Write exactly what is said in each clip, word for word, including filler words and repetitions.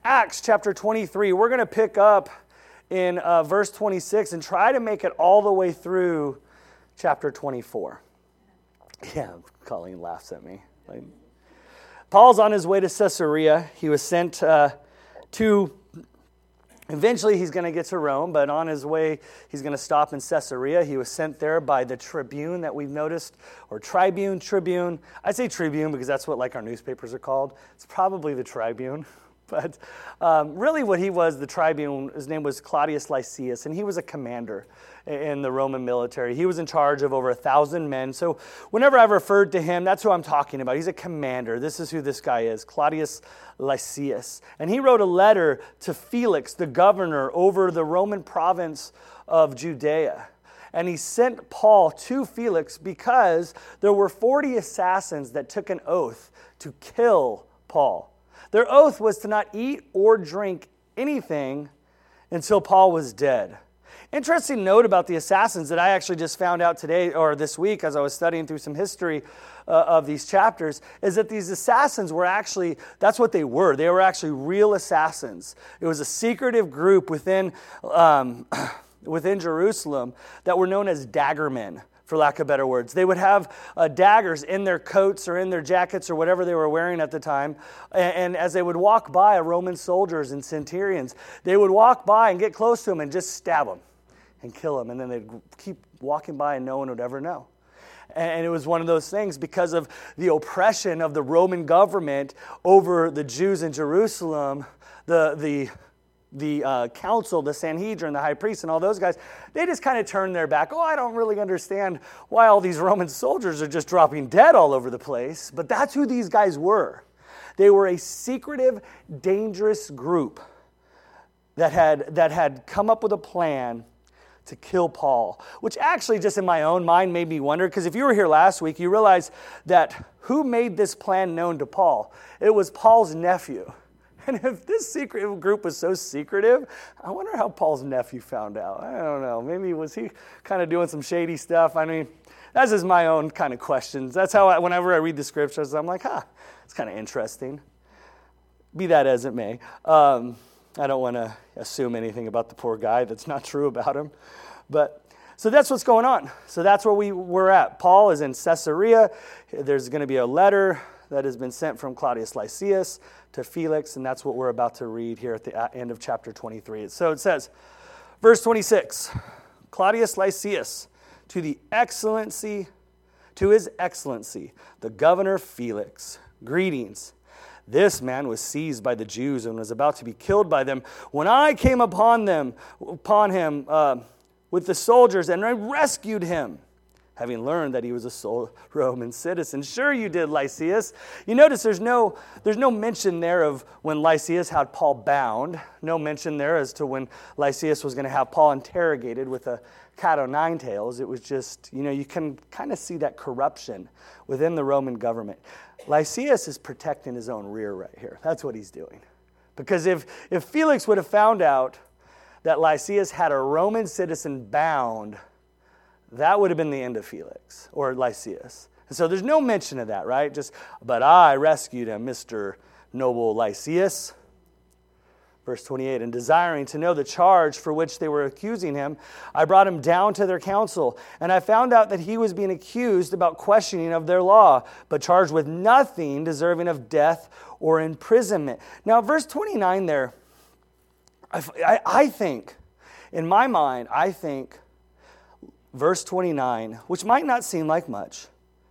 Acts chapter twenty-three, we're going to pick up in uh, verse twenty-six and try to make it all the way through chapter twenty-four. Yeah, Colleen laughs at me. Like, Paul's on his way to Caesarea. He was sent uh, to, eventually he's going to get to Rome, but on his way he's going to stop in Caesarea. He was sent there by the tribune that we've noticed, or tribune, tribune. I say tribune because that's what like our newspapers are called. It's probably the tribune. But um, really what he was, the tribune, his name was Claudius Lysias, and he was a commander in the Roman military. He was in charge of over a thousand men. So whenever I've referred to him, that's who I'm talking about. He's a commander. This is who this guy is, Claudius Lysias. And he wrote a letter to Felix, the governor over the Roman province of Judea. And he sent Paul to Felix because there were forty assassins that took an oath to kill Paul. Their oath was to not eat or drink anything until Paul was dead. Interesting note about the assassins that I actually just found out today or this week as I was studying through some history uh, of these chapters is that these assassins were actually, that's what they were. They were actually real assassins. It was a secretive group within, um, within Jerusalem that were known as daggermen, for lack of better words. They would have uh, daggers in their coats or in their jackets or whatever they were wearing at the time. And, and as they would walk by Roman soldiers and centurions, they would walk by and get close to them and just stab them and kill them. And then they'd keep walking by and no one would ever know. And it was one of those things because of the oppression of the Roman government over the Jews in Jerusalem, the the the uh, council, the Sanhedrin, the high priest, and all those guys, they just kind of turned their back. Oh, I don't really understand why all these Roman soldiers are just dropping dead all over the place. But that's who these guys were. They were a secretive, dangerous group that had that had come up with a plan to kill Paul, which actually just in my own mind made me wonder, because if you were here last week, you realize that who made this plan known to Paul? It was Paul's nephew. And if this secret group was so secretive, I wonder how Paul's nephew found out. I don't know. Maybe was he kind of doing some shady stuff? I mean, that's just my own kind of questions. That's how I, whenever I read the scriptures, I'm like, huh, it's kind of interesting. Be that as it may. Um, I don't want to assume anything about the poor guy that's not true about him. But so that's what's going on. So that's where we were at. Paul is in Caesarea. There's going to be a letter that has been sent from Claudius Lysias to Felix, and that's what we're about to read here at the end of chapter twenty-three. So it says, verse twenty-six, Claudius Lysias, to the excellency, to his excellency, the governor Felix, greetings. This man was seized by the Jews and was about to be killed by them when I came upon them, upon him uh, with the soldiers, and I rescued him, having learned that he was a Roman citizen. Sure you did, Lysias. You notice there's no there's no mention there of when Lysias had Paul bound. No mention there as to when Lysias was going to have Paul interrogated with a cat o' nine tails. It was just, you know, you can kind of see that corruption within the Roman government. Lysias is protecting his own rear right here. That's what he's doing. Because if, if Felix would have found out that Lysias had a Roman citizen bound, that would have been the end of Felix, or Lysias. And so there's no mention of that, right? Just, but I rescued him, Mister Noble Lysias. Verse twenty-eight, and desiring to know the charge for which they were accusing him, I brought him down to their council, and I found out that he was being accused about questioning of their law, but charged with nothing deserving of death or imprisonment. Now, verse twenty-nine there, I, I, I think, in my mind, I think, verse twenty-nine, which might not seem like much,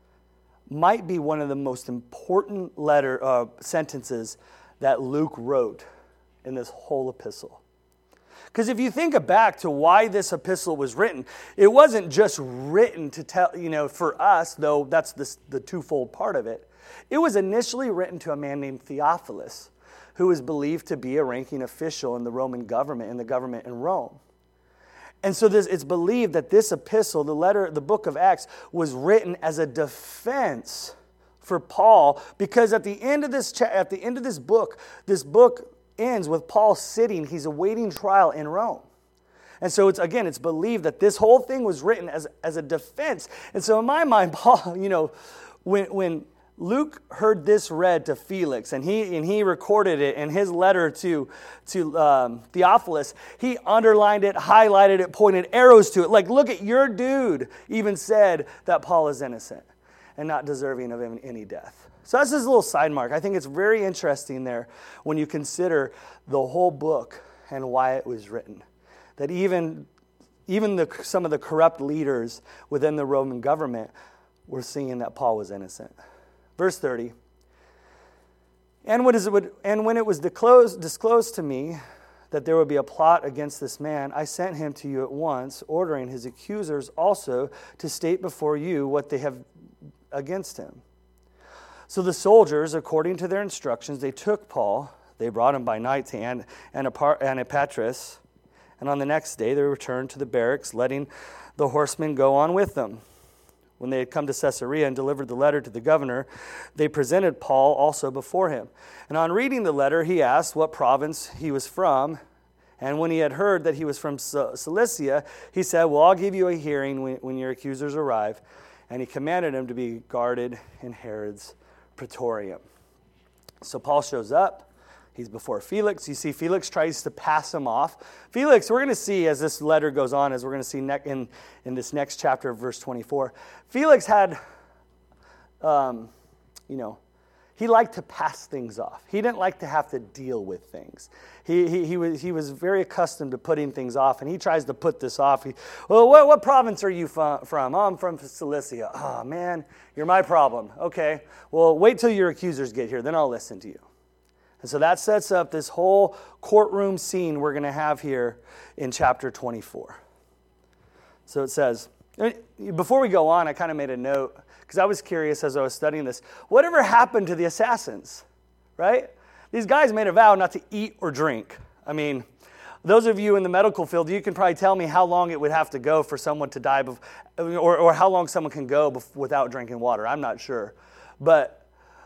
might be one of the most important letter uh, sentences that Luke wrote in this whole epistle. Because if you think back to why this epistle was written, it wasn't just written to tell, you know, for us, though that's the, the twofold part of it. It was initially written to a man named Theophilus, who was believed to be a ranking official in the Roman government, in the government in Rome. And so this, it's believed that this epistle, the letter, the book of Acts, was written as a defense for Paul, because at the end of this cha- at the end of this book, this book ends with Paul sitting, he's awaiting trial in Rome. And so it's again, it's believed that this whole thing was written as, as a defense. And so in my mind, Paul, you know, when when Luke heard this read to Felix, and he and he recorded it in his letter to, to um, Theophilus. He underlined it, highlighted it, pointed arrows to it. Like, look at your dude even said that Paul is innocent and not deserving of any death. So that's just a little side mark. I think it's very interesting there when you consider the whole book and why it was written. That even, even the, some of the corrupt leaders within the Roman government were seeing that Paul was innocent. Verse thirty, and when, it, and when it was disclosed, disclosed to me that there would be a plot against this man, I sent him to you at once, ordering his accusers also to state before you what they have against him. So the soldiers, according to their instructions, they took Paul, they brought him by night to An- Antipatris, and on the next day they returned to the barracks, letting the horsemen go on with them. When they had come to Caesarea and delivered the letter to the governor, they presented Paul also before him. And on reading the letter, he asked what province he was from. And when he had heard that he was from Cilicia, he said, well, I'll give you a hearing when, when your accusers arrive. And he commanded him to be guarded in Herod's praetorium. So Paul shows up. He's before Felix. You see, Felix tries to pass him off. Felix, we're going to see as this letter goes on, as we're going to see ne- in, in this next chapter of verse twenty-four, Felix had, um, you know, he liked to pass things off. He didn't like to have to deal with things. He he, he was he was very accustomed to putting things off, and he tries to put this off. He, well, what, what province are you from? Oh, I'm from Cilicia. Oh, man, you're my problem. Okay, well, wait till your accusers get here, then I'll listen to you. And so that sets up this whole courtroom scene we're going to have here in chapter twenty-four. So it says, before we go on, I kind of made a note, because I was curious as I was studying this, whatever happened to the assassins, right? These guys made a vow not to eat or drink. I mean, those of you in the medical field, you can probably tell me how long it would have to go for someone to die, bef- or, or how long someone can go bef- without drinking water. I'm not sure. But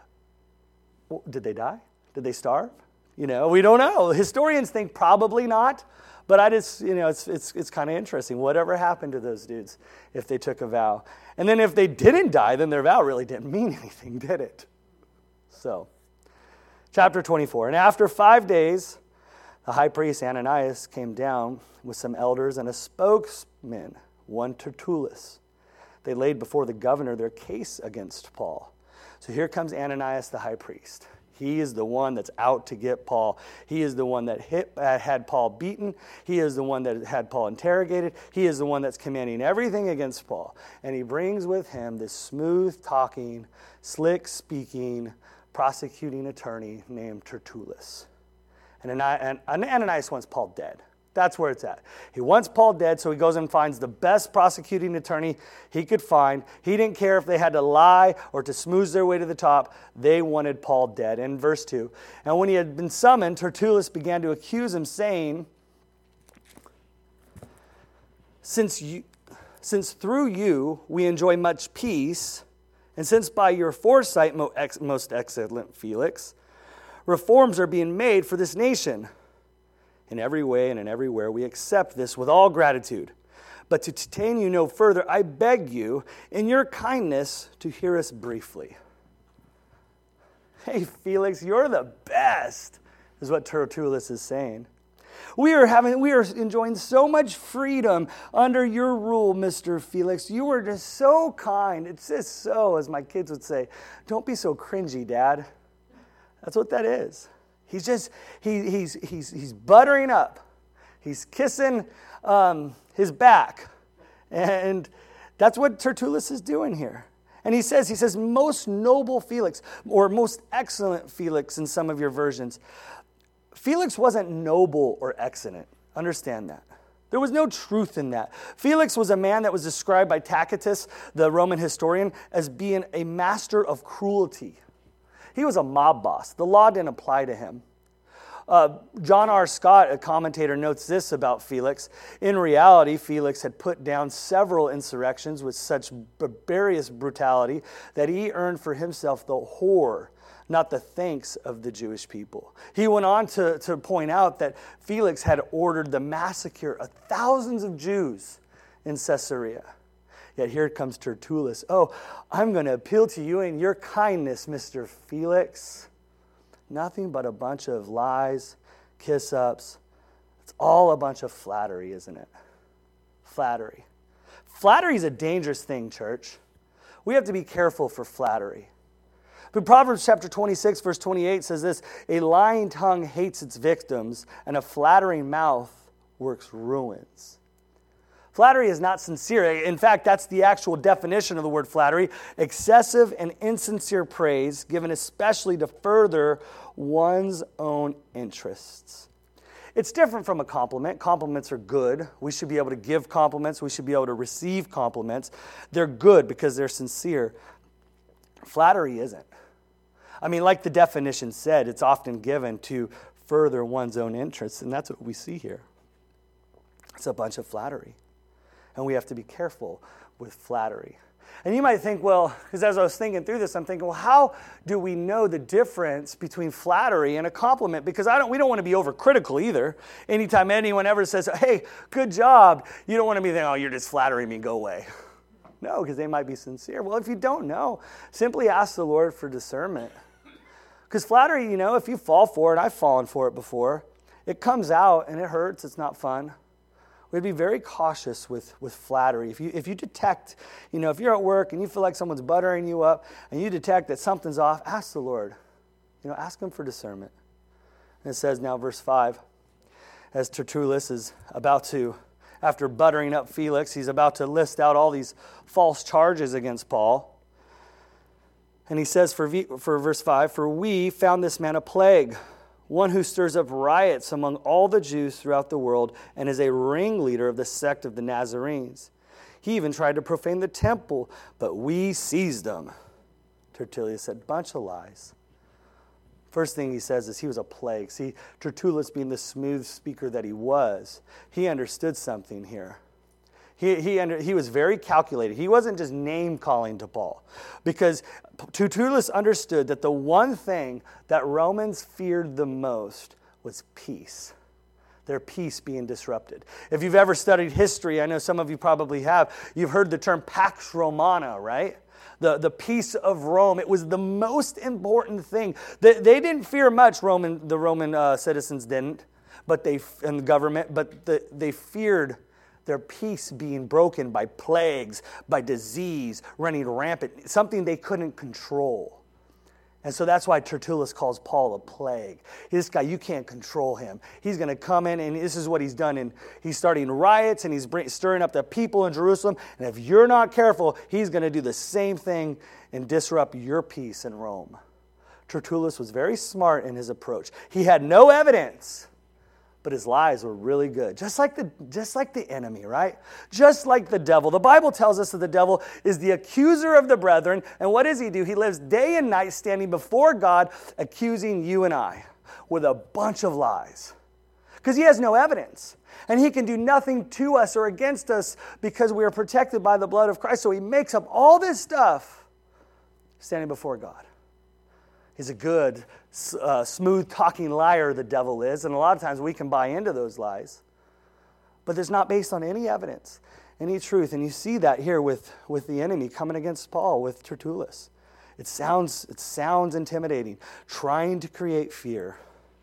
well, did they die? Did they starve? You know, we don't know. Historians think probably not, but I just, you know, it's it's it's kind of interesting. Whatever happened to those dudes if they took a vow? And then if they didn't die, then their vow really didn't mean anything, did it? So, chapter twenty-four. And after five days, the high priest Ananias came down with some elders and a spokesman, one Tertullus. They laid before the governor their case against Paul. So here comes Ananias the high priest. He is the one that's out to get Paul. He is the one that hit, uh, had Paul beaten. He is the one that had Paul interrogated. He is the one that's commanding everything against Paul. And he brings with him this smooth-talking, slick-speaking, prosecuting attorney named Tertullus. And Ananias wants Paul dead. That's where it's at. He wants Paul dead, so he goes and finds the best prosecuting attorney he could find. He didn't care if they had to lie or to smooth their way to the top. They wanted Paul dead. In verse two, and when he had been summoned, Tertullus began to accuse him, saying, Since you, since through you we enjoy much peace, and since by your foresight, most excellent Felix, reforms are being made for this nation, in every way and in everywhere, we accept this with all gratitude. But to detain you no further, I beg you, in your kindness, to hear us briefly. Hey, Felix, you're the best, is what Tertullus is saying. We are having, we are enjoying so much freedom under your rule, Mister Felix. You are just so kind. It's just so, as my kids would say, don't be so cringy, Dad. That's what that is. He's just, he, he's, he's, he's buttering up. He's kissing um, his back. And that's what Tertullus is doing here. And he says, he says, most noble Felix, or most excellent Felix in some of your versions. Felix wasn't noble or excellent. Understand that. There was no truth in that. Felix was a man that was described by Tacitus, the Roman historian, as being a master of cruelty. He was a mob boss. The law didn't apply to him. Uh, John R. Scott, a commentator, notes this about Felix. In reality, Felix had put down several insurrections with such barbarous brutality that he earned for himself the horror, not the thanks of the Jewish people. He went on to, to point out that Felix had ordered the massacre of thousands of Jews in Caesarea. Yet here comes Tertullus. Oh, I'm going to appeal to you in your kindness, Mister Felix. Nothing but a bunch of lies, kiss-ups. It's all a bunch of flattery, isn't it? Flattery. Flattery is a dangerous thing, church. We have to be careful for flattery. But Proverbs chapter twenty-six, verse twenty-eight says this, a lying tongue hates its victims, and a flattering mouth works ruins. Flattery is not sincere. In fact, that's the actual definition of the word flattery. Excessive and insincere praise given especially to further one's own interests. It's different from a compliment. Compliments are good. We should be able to give compliments. We should be able to receive compliments. They're good because they're sincere. Flattery isn't. I mean, like the definition said, it's often given to further one's own interests, and that's what we see here. It's a bunch of flattery. And we have to be careful with flattery. And you might think, well, because as I was thinking through this, I'm thinking, well, how do we know the difference between flattery and a compliment? Because I don't, we don't want to be overcritical either. Anytime anyone ever says, hey, good job, you don't want to be thinking, oh, you're just flattering me, go away. No, because they might be sincere. Well, if you don't know, simply ask the Lord for discernment. Because flattery, you know, if you fall for it, I've fallen for it before, it comes out and it hurts, it's not fun. We'd be very cautious with, with flattery. If you if you detect, you know, if you're at work and you feel like someone's buttering you up and you detect that something's off, ask the Lord. You know, ask him for discernment. And it says now, verse five, as Tertullus is about to, after buttering up Felix, he's about to list out all these false charges against Paul. And he says for, for verse five, for we found this man a plague, one who stirs up riots among all the Jews throughout the world and is a ringleader of the sect of the Nazarenes. He even tried to profane the temple, but we seized him. Tertullus said, bunch of lies. First thing he says is he was a plague. See, Tertullus, being the smooth speaker that he was, he understood something here. He he under, he was very calculated. He wasn't just name-calling to Paul. Because Tertullus understood that the one thing that Romans feared the most was peace. Their peace being disrupted. If you've ever studied history, I know some of you probably have, you've heard the term Pax Romana, right? The, the peace of Rome. It was the most important thing. They, they didn't fear much, Roman the Roman uh, citizens didn't, but they and the government, but the, they feared their peace being broken by plagues, by disease, running rampant, something they couldn't control. And so that's why Tertullus calls Paul a plague. This guy, you can't control him. He's going to come in, and this is what he's done. And he's starting riots, and he's bring, stirring up the people in Jerusalem. And if you're not careful, he's going to do the same thing and disrupt your peace in Rome. Tertullus was very smart in his approach. He had no evidence, but his lies were really good. Just like the just like the enemy, right? Just like the devil. The Bible tells us that the devil is the accuser of the brethren. And what does he do? He lives day and night standing before God, accusing you and I with a bunch of lies. Because he has no evidence. And he can do nothing to us or against us because we are protected by the blood of Christ. So he makes up all this stuff standing before God. He's a good, uh, smooth-talking liar, the devil is. And a lot of times we can buy into those lies. But it's not based on any evidence, any truth. And you see that here with, with the enemy coming against Paul, with Tertullus. It sounds, it sounds intimidating, trying to create fear.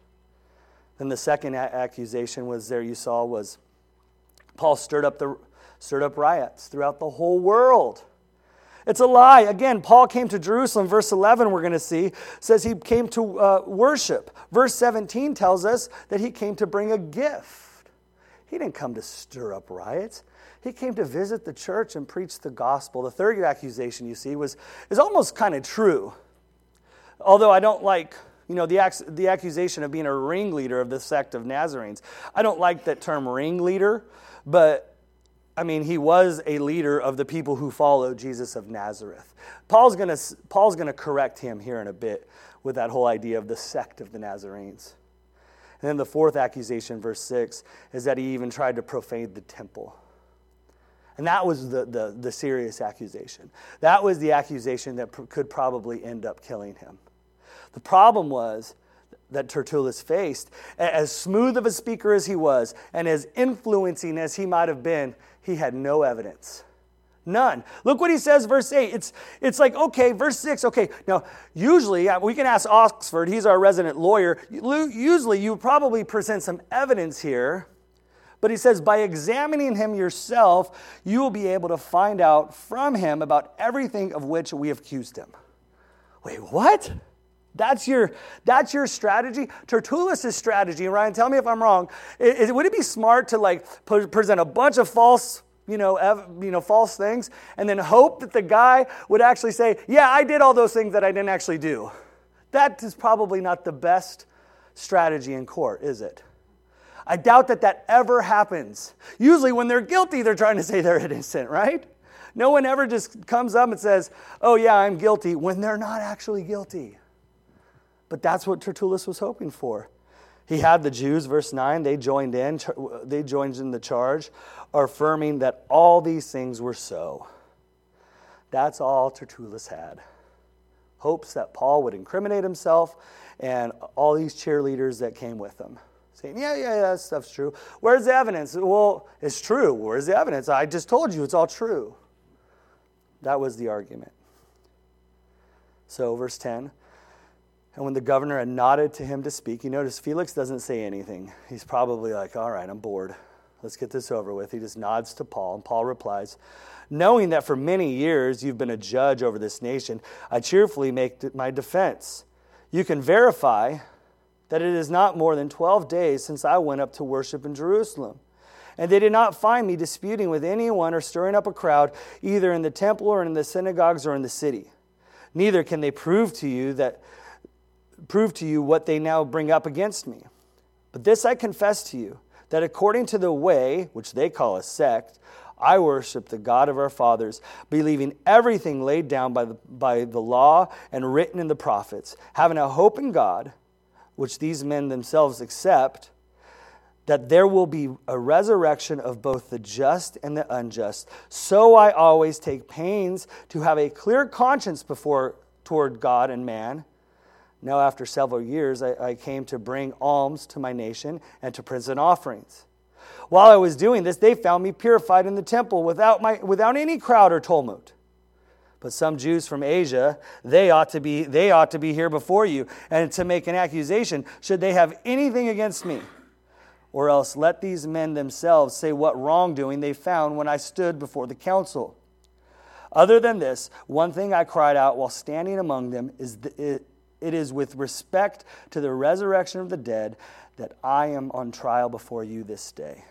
Then the second a- accusation was there you saw was Paul stirred up the stirred up riots throughout the whole world. It's a lie. Again, Paul came to Jerusalem. Verse eleven, we're going to see, says he came to uh, worship. Verse seventeen tells us that he came to bring a gift. He didn't come to stir up riots. He came to visit the church and preach the gospel. The third accusation, you see, was is almost kind of true. Although I don't like, you know, the, ac- the accusation of being a ringleader of the sect of Nazarenes. I don't like that term ringleader, but I mean, he was a leader of the people who followed Jesus of Nazareth. Paul's going to Paul's going to correct him here in a bit with that whole idea of the sect of the Nazarenes. And then the fourth accusation, verse six, is that he even tried to profane the temple. And that was the, the, the serious accusation. That was the accusation that pr- could probably end up killing him. The problem was that Tertullus faced, as smooth of a speaker as he was, and as influencing as he might have been, he had no evidence. None. Look what he says, verse eight. It's, it's like, okay, verse six, okay. Now, usually, we can ask Oxford, he's our resident lawyer. Usually, you probably present some evidence here. But he says, by examining him yourself, you will be able to find out from him about everything of which we have accused him. Wait, what? That's your, that's your strategy? Tertullus' strategy, Ryan, tell me if I'm wrong. It, it, would it be smart to like present a bunch of false You know, ev- you know, false things, and then hope that the guy would actually say, yeah, I did all those things that I didn't actually do? That is probably not the best strategy in court, is it? I doubt that that ever happens. Usually when they're guilty, they're trying to say they're innocent, right? No one ever just comes up and says, oh yeah, I'm guilty, when they're not actually guilty. But that's what Tertullus was hoping for. He had the Jews, verse nine, they joined in, they joined in the charge, affirming that all these things were so. That's all Tertullus had. Hopes that Paul would incriminate himself and all these cheerleaders that came with him. Saying, yeah, yeah, yeah, that stuff's true. Where's the evidence? Well, it's true. Where's the evidence? I just told you it's all true. That was the argument. So, verse ten. And when the governor had nodded to him to speak, you notice Felix doesn't say anything. He's probably like, all right, I'm bored. Let's get this over with. He just nods to Paul, and Paul replies, knowing that for many years you've been a judge over this nation, I cheerfully make my defense. You can verify that it is not more than twelve days since I went up to worship in Jerusalem. And they did not find me disputing with anyone or stirring up a crowd, either in the temple or in the synagogues or in the city. Neither can they prove to you that prove to you what they now bring up against me. But this I confess to you, that according to the way, which they call a sect, I worship the God of our fathers, believing everything laid down by the, by the law and written in the prophets, having a hope in God, which these men themselves accept, that there will be a resurrection of both the just and the unjust. So I always take pains to have a clear conscience before toward God and man. Now, after several years, I, I came to bring alms to my nation and to present offerings. While I was doing this, they found me purified in the temple without my without any crowd or tumult. But some Jews from Asia, they ought to be they ought to be here before you, and to make an accusation, should they have anything against me. Or else let these men themselves say what wrongdoing they found when I stood before the council. Other than this, one thing I cried out while standing among them is the, it, It is with respect to the resurrection of the dead that I am on trial before you this day.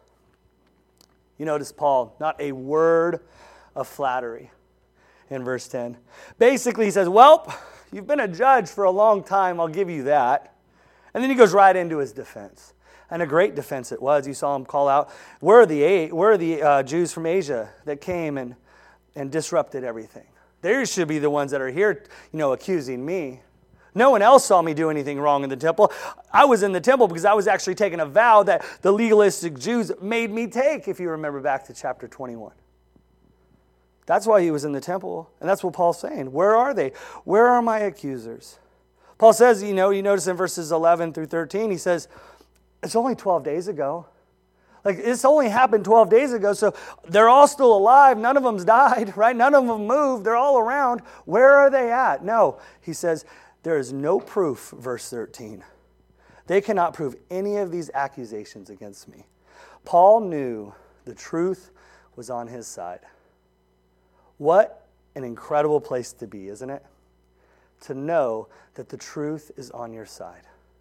You notice Paul, not a word of flattery in verse ten. Basically he says, well, you've been a judge for a long time, I'll give you that. And then he goes right into his defense. And a great defense it was. You saw him call out, where are the, eight, where are the uh, Jews from Asia that came and, and disrupted everything? They should be the ones that are here, you know, accusing me. No one else saw me do anything wrong in the temple. I was in the temple because I was actually taking a vow that the legalistic Jews made me take, if you remember back to chapter twenty-one. That's why he was in the temple. And that's what Paul's saying. Where are they? Where are my accusers? Paul says, you know, you notice in verses eleven through thirteen, he says, it's only twelve days ago. Like, it's only happened twelve days ago, so they're all still alive. None of them's died, right? None of them moved. They're all around. Where are they at? No, he says, there is no proof, verse thirteen. They cannot prove any of these accusations against me. Paul knew the truth was on his side. What an incredible place to be, isn't it? To know that the truth is on your side.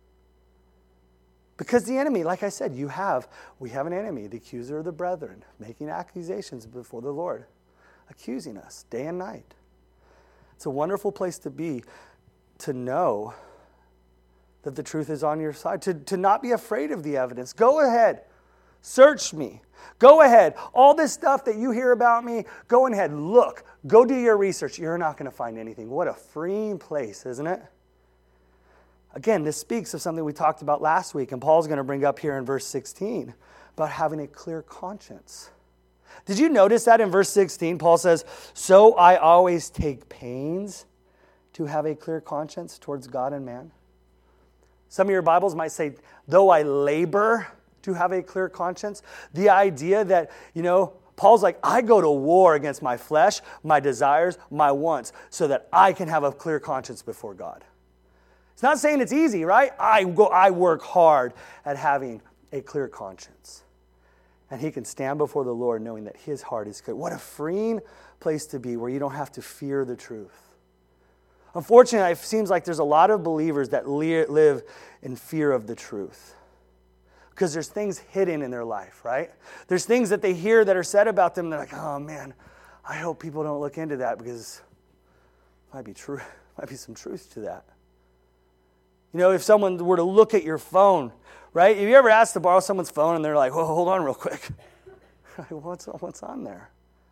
Because the enemy, like I said, you have, we have an enemy, the accuser of the brethren, making accusations before the Lord, accusing us day and night. It's a wonderful place to be, to know that the truth is on your side, to, to not be afraid of the evidence. Go ahead, search me. Go ahead. All this stuff that you hear about me, go ahead, look. Go do your research. You're not going to find anything. What a freeing place, isn't it? Again, this speaks of something we talked about last week, and Paul's going to bring up here in verse sixteen, about having a clear conscience. Did you notice that in verse sixteen, Paul says, so I always take pains to have a clear conscience towards God and man? Some of your Bibles might say, though I labor to have a clear conscience. The idea that, you know, Paul's like, I go to war against my flesh, my desires, my wants, so that I can have a clear conscience before God. It's not saying it's easy, right? I go, I work hard at having a clear conscience. And he can stand before the Lord knowing that his heart is clear. What a freeing place to be where you don't have to fear the truth. Unfortunately, it seems like there's a lot of believers that live in fear of the truth. Because there's things hidden in their life, right? There's things that they hear that are said about them. They're like, oh man, I hope people don't look into that because it might be true, might be some truth to that. You know, if someone were to look at your phone, right? Have you ever asked to borrow someone's phone and they're like, well, hold on real quick. what's, what's on there?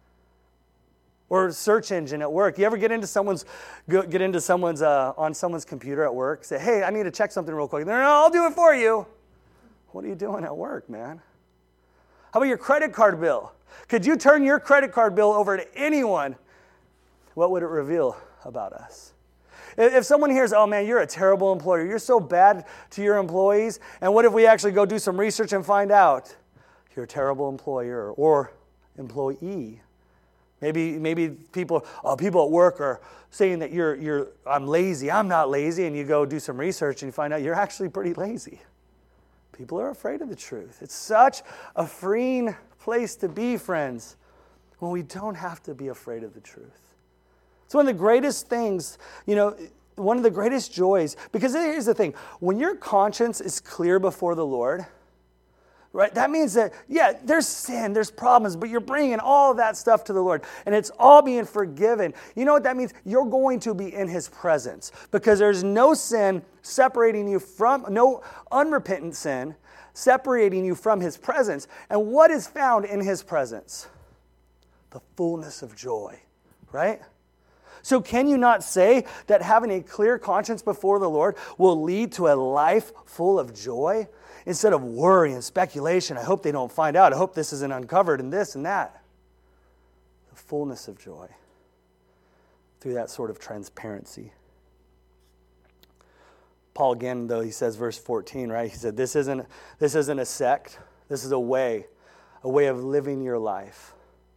Or search engine at work. You ever get into someone's, get into someone's, uh, on someone's computer at work? Say, hey, I need to check something real quick. They're, no, I'll do it for you. What are you doing at work, man? How about your credit card bill? Could you turn your credit card bill over to anyone? What would it reveal about us? If someone hears, oh man, you're a terrible employer, you're so bad to your employees, and what if we actually go do some research and find out you're a terrible employer or employee? Maybe maybe people oh, people at work are saying that you're you're I'm lazy, I'm not lazy, and you go do some research and you find out you're actually pretty lazy. People are afraid of the truth. It's such a freeing place to be, friends, when we don't have to be afraid of the truth. It's one of the greatest things, you know, one of the greatest joys, because here's the thing, when your conscience is clear before the Lord, right, that means that, yeah, there's sin, there's problems, but you're bringing all of that stuff to the Lord, and it's all being forgiven. You know what that means? You're going to be in His presence, because there's no sin separating you from, no unrepentant sin separating you from His presence. And what is found in His presence? The fullness of joy, right? So can you not say that having a clear conscience before the Lord will lead to a life full of joy? Instead of worry and speculation, I hope they don't find out. I hope this isn't uncovered and this and that. The fullness of joy through that sort of transparency. Paul again, though, he says, verse fourteen, right? He said, this isn't, this isn't a sect. This is a way, a way of living your life.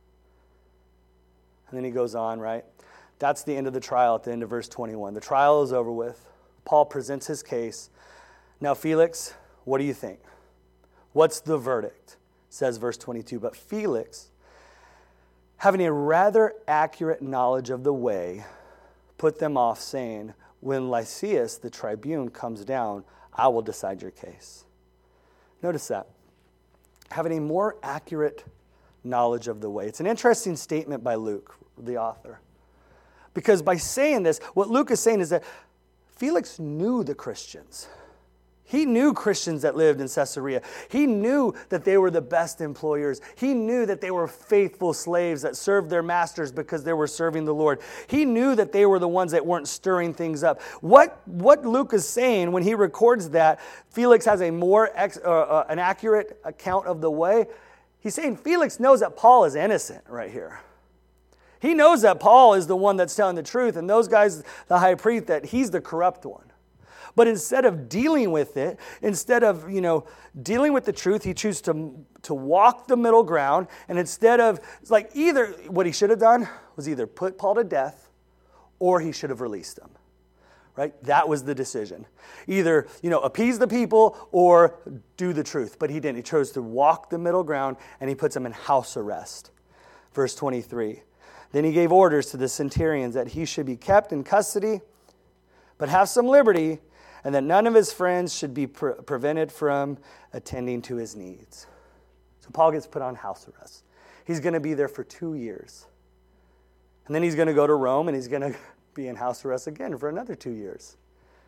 And then he goes on, right? That's the end of the trial at the end of verse twenty-one. The trial is over with. Paul presents his case. Now, Felix, what do you think? What's the verdict? Says verse twenty-two. But Felix, having a rather accurate knowledge of the way, put them off, saying, when Lysias, the tribune, comes down, I will decide your case. Notice that. Having a more accurate knowledge of the way. It's an interesting statement by Luke, the author. Because by saying this, what Luke is saying is that Felix knew the Christians. He knew Christians that lived in Caesarea. He knew that they were the best employers. He knew that they were faithful slaves that served their masters because they were serving the Lord. He knew that they were the ones that weren't stirring things up. What, what Luke is saying when he records that Felix has a more ex, uh, uh, an accurate account of the way, he's saying Felix knows that Paul is innocent right here. He knows that Paul is the one that's telling the truth, and those guys, the high priest, that he's the corrupt one. But instead of dealing with it, instead of, you know, dealing with the truth, he chooses to, to walk the middle ground. And instead of, it's like either, what he should have done was either put Paul to death or he should have released him. Right? That was the decision. Either, you know, appease the people or do the truth. But he didn't. He chose to walk the middle ground and he puts him in house arrest. Verse twenty-three. Then he gave orders to the centurions that he should be kept in custody, but have some liberty, and that none of his friends should be pre- prevented from attending to his needs. So Paul gets put on house arrest. He's going to be there for two years. And then he's going to go to Rome, and he's going to be in house arrest again for another two years.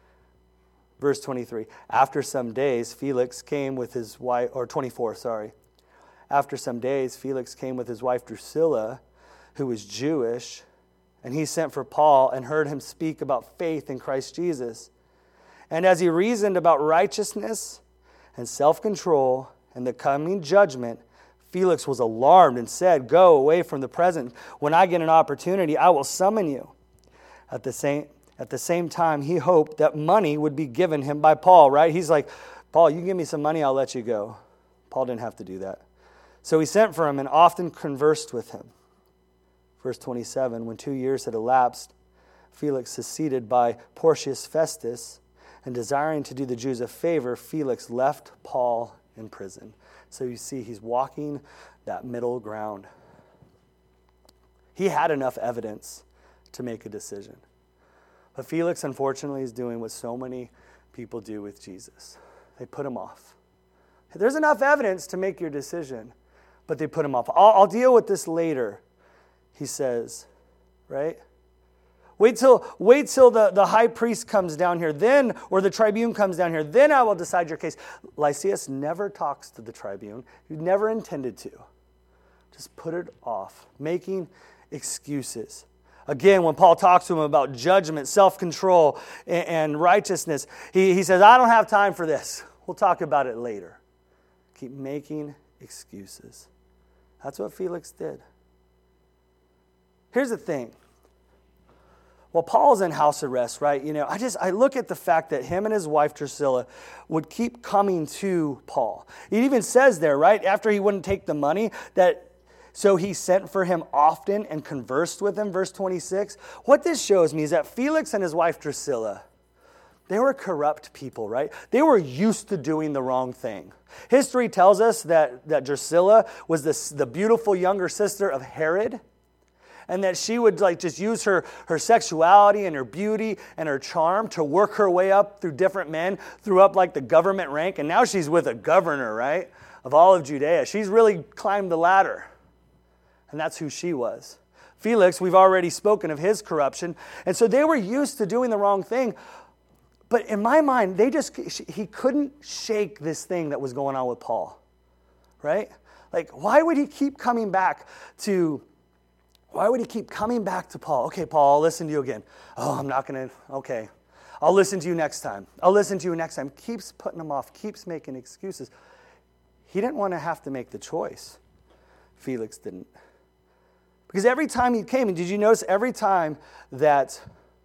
Verse twenty-three. After some days, Felix came with his wife, or twenty-four, sorry. After some days, Felix came with his wife Drusilla, who was Jewish, and he sent for Paul and heard him speak about faith in Christ Jesus. And as he reasoned about righteousness and self-control and the coming judgment, Felix was alarmed and said, go away from the present. When I get an opportunity, I will summon you. At the same, at the same time, he hoped that money would be given him by Paul, right? He's like, Paul, you give me some money, I'll let you go. Paul didn't have to do that. So he sent for him and often conversed with him. Verse twenty-seven, when two years had elapsed, Felix succeeded by Porcius Festus, and desiring to do the Jews a favor, Felix left Paul in prison. So you see, he's walking that middle ground. He had enough evidence to make a decision. But Felix, unfortunately, is doing what so many people do with Jesus. They put him off. There's enough evidence to make your decision, but they put him off. I'll, I'll deal with this later, he says, right? Wait till, wait till the, the high priest comes down here, then, or the tribune comes down here, then I will decide your case. Lysias never talks to the tribune. He never intended to. Just put it off, making excuses. Again, when Paul talks to him about judgment, self-control, and, and righteousness, he, he says, I don't have time for this. We'll talk about it later. Keep making excuses. That's what Felix did. Here's the thing. Well, Paul's in house arrest, right? You know, I just, I look at the fact that him and his wife Drusilla would keep coming to Paul. It even says there, right, after he wouldn't take the money, that so he sent for him often and conversed with him, verse twenty-six. What this shows me is that Felix and his wife Drusilla, they were corrupt people, right? They were used to doing the wrong thing. History tells us that, that Drusilla was the, the beautiful younger sister of Herod, and that she would like just use her, her sexuality and her beauty and her charm to work her way up through different men, through up like the government rank. And now she's with a governor, right, of all of Judea. She's really climbed the ladder. And that's who she was. Felix, we've already spoken of his corruption. And so they were used to doing the wrong thing. But in my mind, they just he couldn't shake this thing that was going on with Paul, right? Like, why would he keep coming back to... Why would he keep coming back to Paul? Okay, Paul, I'll listen to you again. Oh, I'm not going to, okay. I'll listen to you next time. I'll listen to you next time. Keeps putting him off, keeps making excuses. He didn't want to have to make the choice. Felix didn't. Because every time he came, and did you notice every time that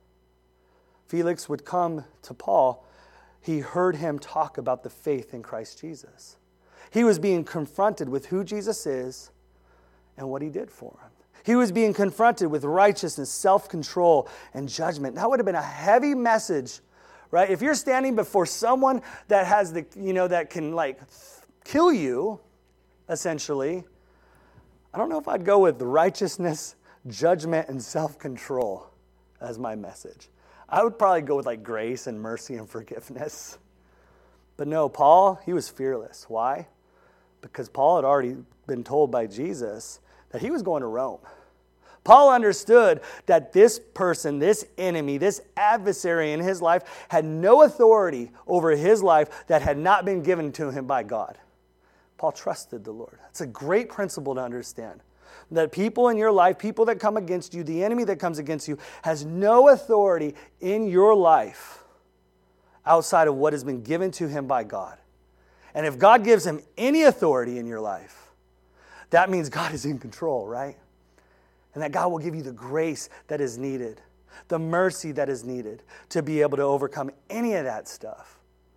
Felix would come to Paul, he heard him talk about the faith in Christ Jesus. He was being confronted with who Jesus is and what he did for him. He was being confronted with righteousness, self-control, and judgment. That would have been a heavy message, right? If you're standing before someone that has the, you know, that can like kill you, essentially, I don't know if I'd go with righteousness, judgment, and self-control as my message. I would probably go with like grace and mercy and forgiveness. But no, Paul, he was fearless. Why? Because Paul had already been told by Jesus that he was going to Rome. Paul understood that this person, this enemy, this adversary in his life had no authority over his life that had not been given to him by God. Paul trusted the Lord. It's a great principle to understand. That people in your life, people that come against you, the enemy that comes against you, has no authority in your life outside of what has been given to him by God. And if God gives him any authority in your life, that means God is in control, right? And that God will give you the grace that is needed, the mercy that is needed to be able to overcome any of that stuff.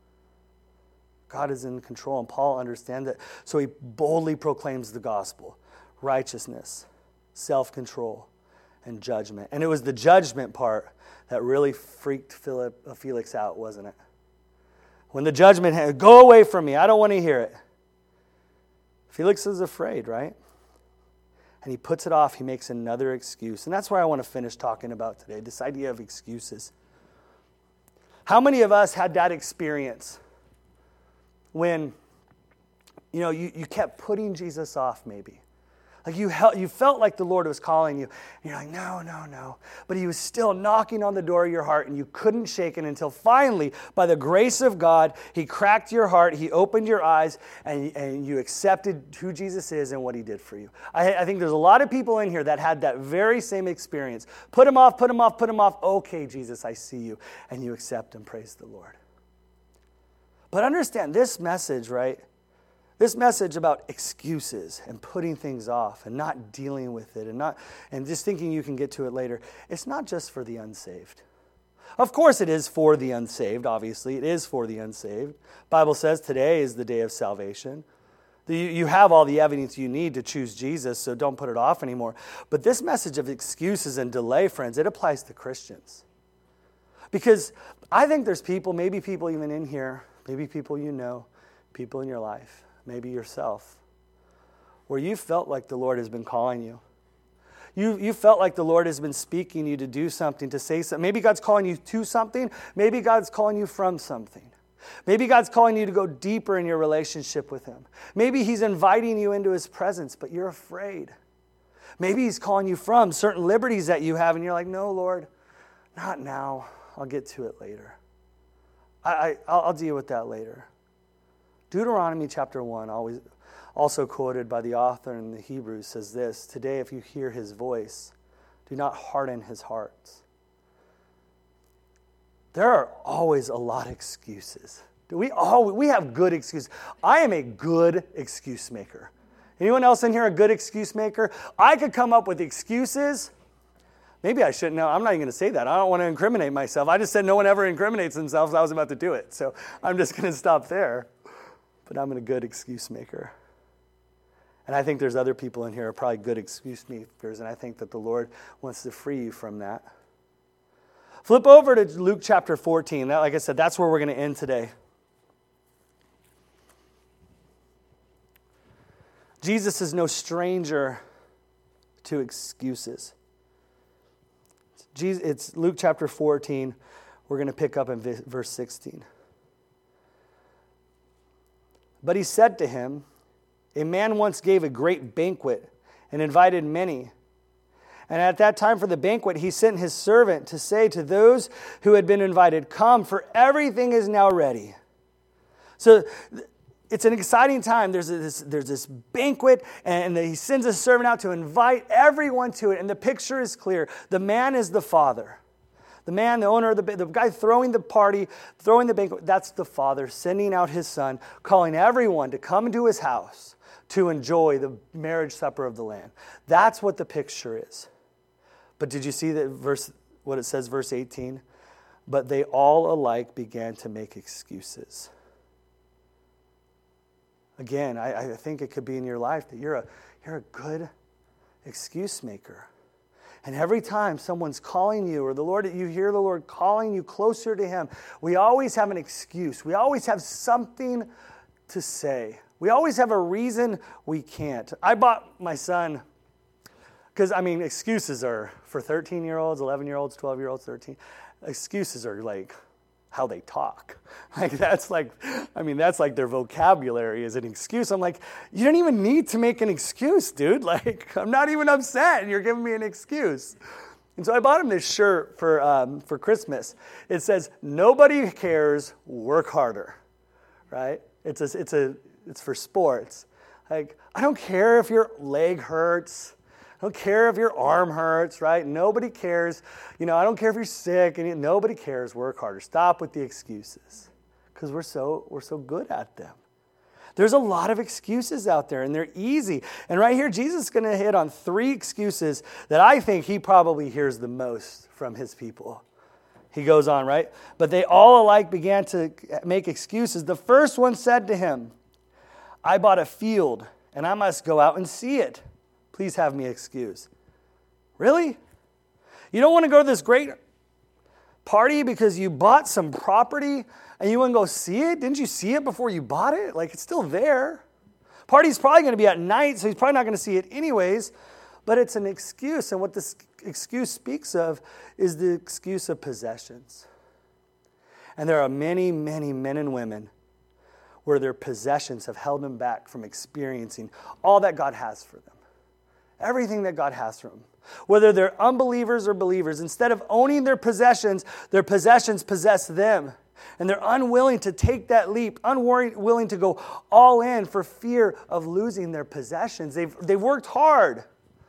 God is in control, and Paul understands that. So he boldly proclaims the gospel, righteousness, self-control, and judgment. And it was the judgment part that really freaked Philip, Felix out, wasn't it? When the judgment had, go away from me, I don't want to hear it. Felix is afraid, right? And he puts it off. He makes another excuse. And that's where I want to finish talking about today, this idea of excuses. How many of us had that experience when, you know, you, you kept putting Jesus off maybe? Like you, you felt like the Lord was calling you. And you're like, no, no, no. But he was still knocking on the door of your heart, and you couldn't shake it until finally, by the grace of God, he cracked your heart, he opened your eyes, and, and you accepted who Jesus is and what he did for you. I, I think there's a lot of people in here that had that very same experience. Put him off, put him off, put him off. Okay, Jesus, I see you. And you accept and praise the Lord. But understand this message, right? This message about excuses and putting things off and not dealing with it and not and just thinking you can get to it later, it's not just for the unsaved. Of course it is for the unsaved, obviously. It is for the unsaved. The Bible says today is the day of salvation. You, you have all the evidence you need to choose Jesus, so don't put it off anymore. But this message of excuses and delay, friends, it applies to Christians. Because I think there's people, maybe people even in here, maybe people you know, people in your life, maybe yourself, where you felt like the Lord has been calling you. You, you felt like the Lord has been speaking you to do something, to say something. Maybe God's calling you to something. Maybe God's calling you from something. Maybe God's calling you to go deeper in your relationship with Him. Maybe He's inviting you into His presence, but you're afraid. Maybe He's calling you from certain liberties that you have, and you're like, no, Lord, not now. I'll get to it later. I, I, I'll, I'll deal with that later. Deuteronomy chapter one, always also quoted by the author in the Hebrews, says this: today if you hear His voice, do not harden his hearts. There are always a lot of excuses. Do we all we have good excuses. I am a good excuse maker. Anyone else in here a good excuse maker? I could come up with excuses. Maybe I shouldn't know. I'm not even going to say that. I don't want to incriminate myself. I just said no one ever incriminates themselves. I was about to do it. So I'm just going to stop there. But I'm a good excuse maker. And I think there's other people in here who are probably good excuse makers, and I think that the Lord wants to free you from that. Flip over to Luke chapter fourteen. That, like I said, that's where we're going to end today. Jesus is no stranger to excuses. Jesus, it's Luke chapter fourteen. We're going to pick up in verse sixteen. But he said to him, a man once gave a great banquet and invited many. And at that time for the banquet, he sent his servant to say to those who had been invited, come, for everything is now ready. So it's an exciting time. There's this, there's this banquet, and he sends a servant out to invite everyone to it. And the picture is clear. The man is the father. The man, the owner of the, the guy throwing the party, throwing the banquet, that's the father sending out his son, calling everyone to come into his house to enjoy the marriage supper of the Lamb. That's what the picture is. But did you see that verse? What it says, verse eighteen? But they all alike began to make excuses. Again, I, I think it could be in your life that you're a you're a good excuse maker. And every time someone's calling you, or the Lord, you hear the Lord calling you closer to Him, we always have an excuse. We always have something to say. We always have a reason we can't. I bought my son, because, I mean, excuses are for thirteen-year-olds, eleven-year-olds, twelve-year-olds, thirteen. Excuses are like how they talk. Like, that's like, I mean, that's like their vocabulary is an excuse. I'm like, you don't even need to make an excuse, dude. Like, I'm not even upset, and you're giving me an excuse. And so I bought him this shirt for um, for Christmas. It says, nobody cares, work harder, right? It's a, it's a, it's for sports. Like, I don't care if your leg hurts. I don't care if your arm hurts, right? Nobody cares. You know, I don't care if you're sick. And nobody cares. Work harder. Stop with the excuses, because we're so we're so good at them. There's a lot of excuses out there, and they're easy. And right here, Jesus is going to hit on three excuses that I think he probably hears the most from his people. He goes on, right? But they all alike began to make excuses. The first one said to him, I bought a field, and I must go out and see it. Please have me excused. Really? You don't want to go to this great party because you bought some property and you want to go see it? Didn't you see it before you bought it? Like, it's still there. Party's probably going to be at night, so he's probably not going to see it anyways. But it's an excuse, and what this excuse speaks of is the excuse of possessions. And there are many, many men and women where their possessions have held them back from experiencing all that God has for them. Everything that God has for them. Whether they're unbelievers or believers, instead of owning their possessions, their possessions possess them. And they're unwilling to take that leap, unwilling to go all in for fear of losing their possessions. They've, they've worked hard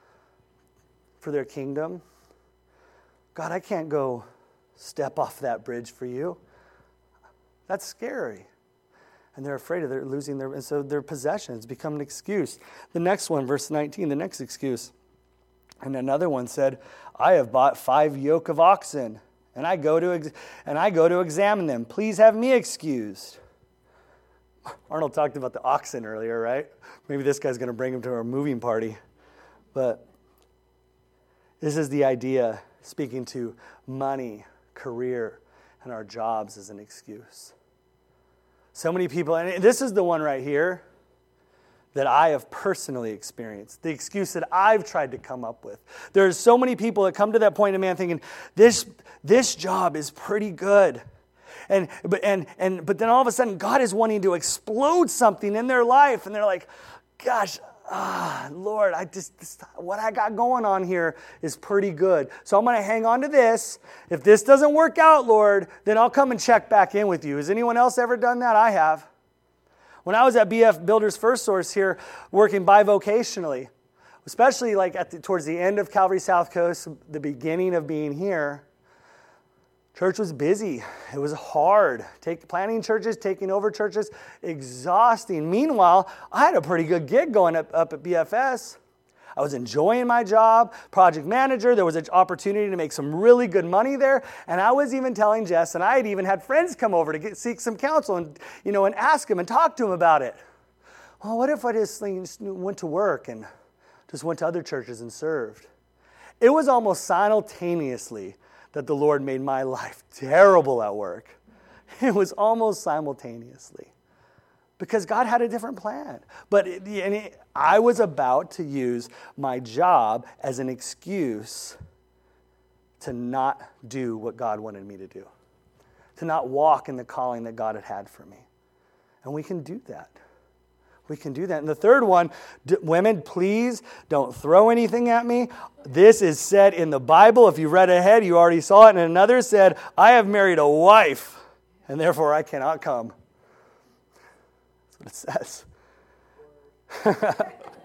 for their kingdom. God, I can't go step off that bridge for you. That's scary. And they're afraid of their losing their, and so their possessions become an excuse. The next one, verse nineteen, the next excuse. And another one said, I have bought five yoke of oxen, and I go to and I go to examine them. Please have me excused. Arnold talked about the oxen earlier, right? Maybe this guy's going to bring him to our moving party. But this is the idea, speaking to money, career, and our jobs as an excuse. So many people, and this is the one right here that I have personally experienced, the excuse that I've tried to come up with. There's so many people that come to that point in man thinking, this, this job is pretty good. And but and and but then all of a sudden God is wanting to explode something in their life, and they're like, gosh, ah, Lord, I just this, what I got going on here is pretty good. So I'm going to hang on to this. If this doesn't work out, Lord, then I'll come and check back in with you. Has anyone else ever done that? I have. When I was at B F Builders First Source here, working bivocationally, especially like at the, towards the end of Calvary South Coast, the beginning of being here. Church was busy. It was hard. Take, planning churches, taking over churches, exhausting. Meanwhile, I had a pretty good gig going up, up at B F S. I was enjoying my job, project manager. There was an opportunity to make some really good money there. And I was even telling Jess, and I had even had friends come over to get, seek some counsel and, you know, and ask him and talk to him about it. Well, what if I just went to work and just went to other churches and served? It was almost simultaneously that the Lord made my life terrible at work. It was almost simultaneously. Because God had a different plan. But it, and it, I was about to use my job as an excuse to not do what God wanted me to do. To not walk in the calling that God had had for me. And we can do that. We can do that. And the third one, d- women, please don't throw anything at me. This is said in the Bible. If you read ahead, you already saw it. And another said, I have married a wife, and therefore I cannot come. That's what it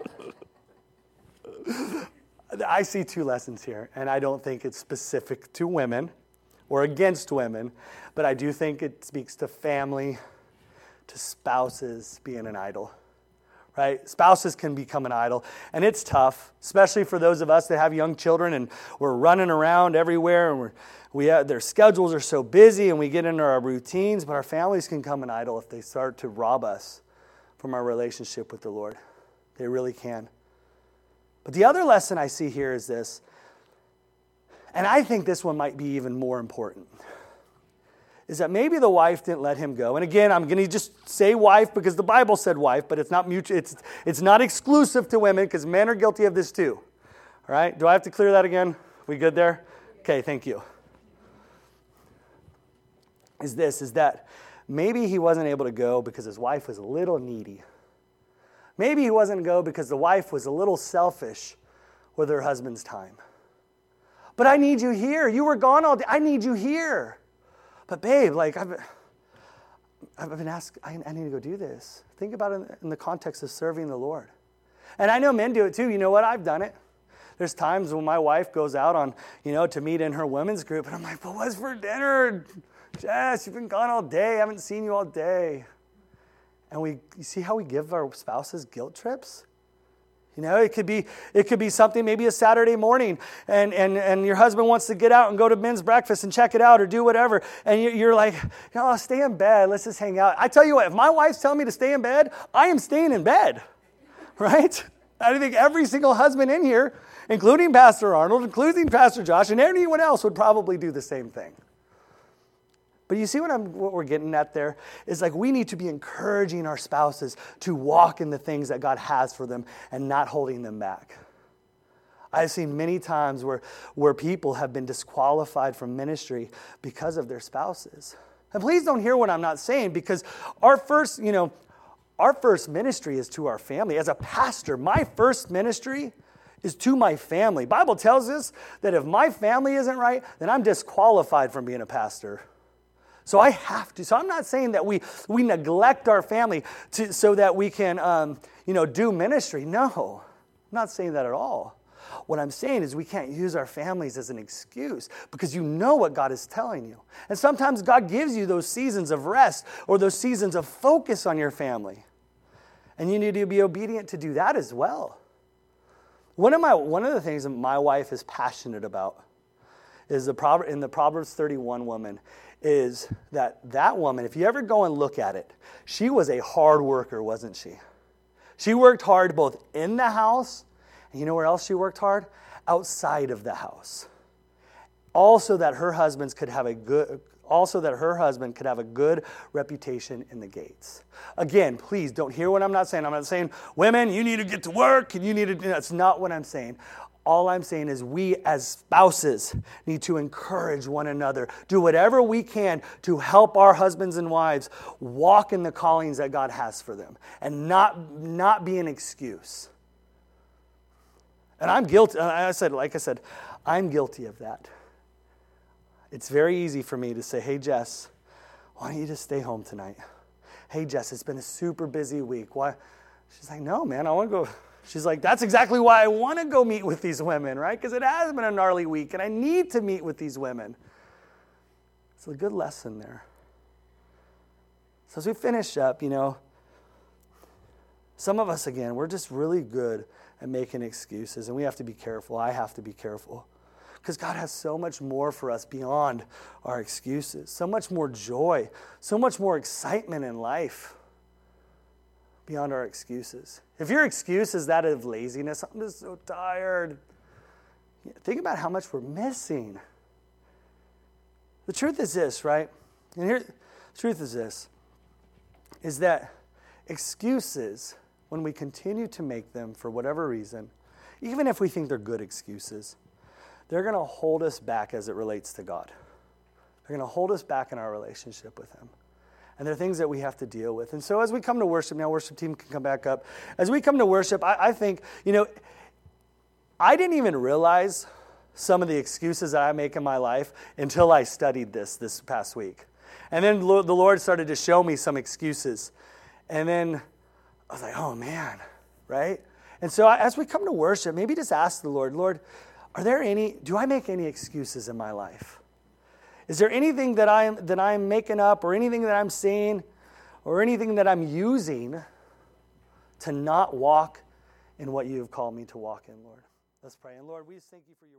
says. I see two lessons here, and I don't think it's specific to women or against women, but I do think it speaks to family, to spouses being an idol. Right? Spouses can become an idol, and it's tough, especially for those of us that have young children and we're running around everywhere, and we're, we have, their schedules are so busy, and we get into our routines, but our families can become an idol if they start to rob us from our relationship with the Lord. They really can. But the other lesson I see here is this, and I think this one might be even more important, is that maybe the wife didn't let him go. And again, I'm going to just say wife because the Bible said wife, but it's not mutual. It's it's not exclusive to women because men are guilty of this too. All right? Do I have to clear that again? We good there? Okay, thank you. Is this, is that maybe he wasn't able to go because his wife was a little needy. Maybe he wasn't go because the wife was a little selfish with her husband's time. But I need you here. You were gone all day. I need you here. But babe, like I've, I've been asked, I, I need to go do this. Think about it in the context of serving the Lord. And I know men do it too. You know what? I've done it. There's times when my wife goes out on, you know, to meet in her women's group, and I'm like, but what's for dinner? Jess, you've been gone all day. I haven't seen you all day. And we, you see how we give our spouses guilt trips? You know, it could be it could be something, maybe a Saturday morning, and, and, and your husband wants to get out and go to men's breakfast and check it out or do whatever. And you're like, no, I'll stay in bed. Let's just hang out. I tell you what, if my wife's telling me to stay in bed, I am staying in bed, right? I think every single husband in here, including Pastor Arnold, including Pastor Josh, and anyone else would probably do the same thing. But you see what I'm what we're getting at there is like we need to be encouraging our spouses to walk in the things that God has for them and not holding them back. I've seen many times where, where people have been disqualified from ministry because of their spouses. And please don't hear what I'm not saying, because our first, you know, our first ministry is to our family. As a pastor, my first ministry is to my family. Bible tells us that if my family isn't right, then I'm disqualified from being a pastor. So I have to. So I'm not saying that we we neglect our family to, so that we can, um, you know, do ministry. No, I'm not saying that at all. What I'm saying is we can't use our families as an excuse, because you know what God is telling you. And sometimes God gives you those seasons of rest or those seasons of focus on your family. And you need to be obedient to do that as well. One of my one of the things that my wife is passionate about is the Proverb, in the Proverbs thirty-one woman, is that that woman, if you ever go and look at it, she was a hard worker, wasn't she? She worked hard both in the house, and you know where else she worked hard? Outside of the house. Also that her husbands could have a good also that her husband could have a good reputation in the gates. Again, please don't hear what I'm not saying. I'm not saying, women, you need to get to work and you need to do that's not what I'm saying. All I'm saying is we as spouses need to encourage one another. Do whatever we can to help our husbands and wives walk in the callings that God has for them and not, not be an excuse. And I'm guilty. I said, like I said, I'm guilty of that. It's very easy for me to say, hey, Jess, why don't you just stay home tonight? Hey, Jess, it's been a super busy week. Why? She's like, no, man, I want to go. She's like, that's exactly why I want to go meet with these women, right? Because it has been a gnarly week, and I need to meet with these women. It's a good lesson there. So as we finish up, you know, some of us, again, we're just really good at making excuses, and we have to be careful. I have to be careful. Because God has so much more for us beyond our excuses. So much more joy. So much more excitement in life beyond our excuses. If your excuse is that of laziness, I'm just so tired. Think about how much we're missing. The truth is this, right? And here, the truth is this, is that excuses, when we continue to make them for whatever reason, even if we think they're good excuses, they're going to hold us back as it relates to God. They're going to hold us back in our relationship with Him. And they're things that we have to deal with. And so as we come to worship, now worship team can come back up. As we come to worship, I, I think, you know, I didn't even realize some of the excuses that I make in my life until I studied this this past week. And then the Lord started to show me some excuses. And then I was like, oh man, right? And so as we come to worship, maybe just ask the Lord, Lord, are there any, do I make any excuses in my life? Is there anything that I'm that I'm making up or anything that I'm saying or anything that I'm using to not walk in what you have called me to walk in, Lord? Let's pray. And Lord, we just thank you for your